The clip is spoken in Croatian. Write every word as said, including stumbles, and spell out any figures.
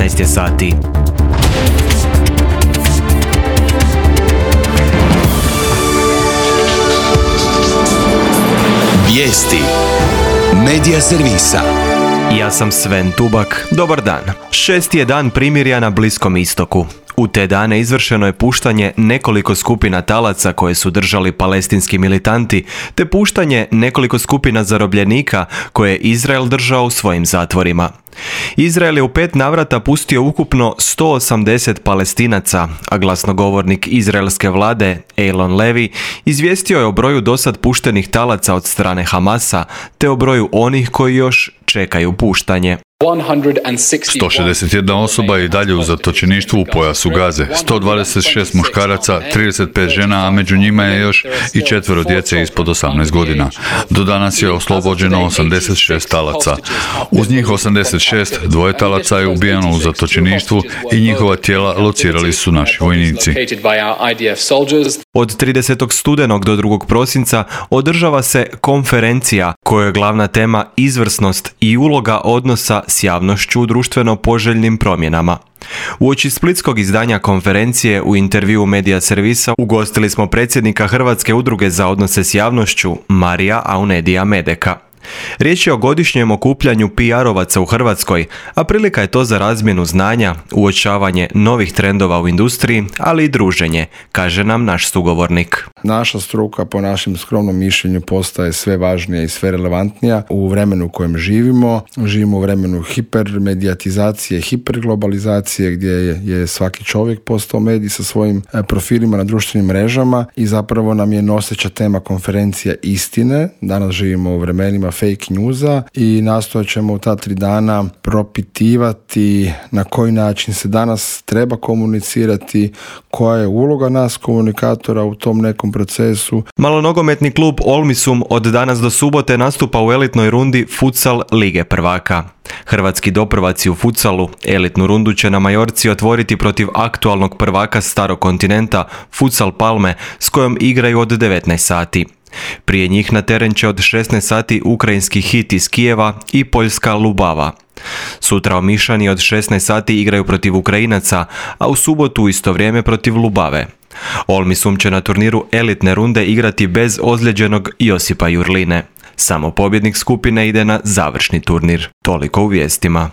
devetnaest je sati. Vijesti Medija servisa. Ja sam Sven Tubak, dobar dan. Šesti je dan primirja na Bliskom istoku. U te dane izvršeno je puštanje nekoliko skupina talaca koje su držali palestinski militanti, te puštanje nekoliko skupina zarobljenika koje je Izrael držao u svojim zatvorima. Izrael je u pet navrata pustio ukupno sto osamdeset Palestinaca, a glasnogovornik izraelske vlade, Eilon Levy, izvijestio je o broju dosad puštenih talaca od strane Hamasa, te o broju onih koji još čekaju puštanje. sto šezdeset jedna osoba je i dalje u zatočeništvu u pojasu Gaze, sto dvadeset šest muškaraca, trideset pet žena, a među njima je još i četvero djece ispod osamnaest godina. Do danas je oslobođeno osamdeset šest talaca. Uz njih osamdeset šest, dvoje talaca je ubijeno u zatočeništvu i njihova tijela locirali su naši vojnici. Od tridesetog studenog do drugog prosinca održava se konferencija kojoj je glavna tema izvrsnost i uloga odnosa s javnošću u društveno poželjnim promjenama. Uoči splitskog izdanja konferencije u intervjuu Medija servisa ugostili smo predsjednika Hrvatske udruge za odnose s javnošću Marija Aunedija Medeka. Riječ je o godišnjem okupljanju P R-ovaca u Hrvatskoj, a prilika je to za razmjenu znanja, uočavanje novih trendova u industriji, ali i druženje, kaže nam naš sugovornik. Naša struka, po našem skromnom mišljenju, postaje sve važnija i sve relevantnija u vremenu u kojem živimo. Živimo u vremenu hipermedijatizacije, hiperglobalizacije, gdje je, je svaki čovjek postao medij sa svojim profilima na društvenim mrežama i zapravo nam je noseća tema konferencija istine. Danas živimo u vremenima fake newsa i nastojat ćemo u ta tri dana propitivati na koji način se danas treba komunicirati, koja je uloga nas komunikatora u tom nekom procesu. Malonogometni klub Olmisum od danas do subote nastupa u elitnoj rundi Futsal Lige prvaka. Hrvatski doprvaci u futsalu elitnu rundu će na Majorci otvoriti protiv aktualnog prvaka starog kontinenta Futsal Palme s kojom igraju od devetnaest sati. Prije njih na teren će od šesnaest sati ukrajinski Hit iz Kijeva i poljska Lubava. Sutra Omišani od šesnaest sati igraju protiv Ukrajinaca, a u subotu u isto vrijeme protiv Lubave. Olmisum će na turniru elitne runde igrati bez ozlijeđenog Josipa Jurline. Samo pobjednik skupine ide na završni turnir. Toliko u vijestima.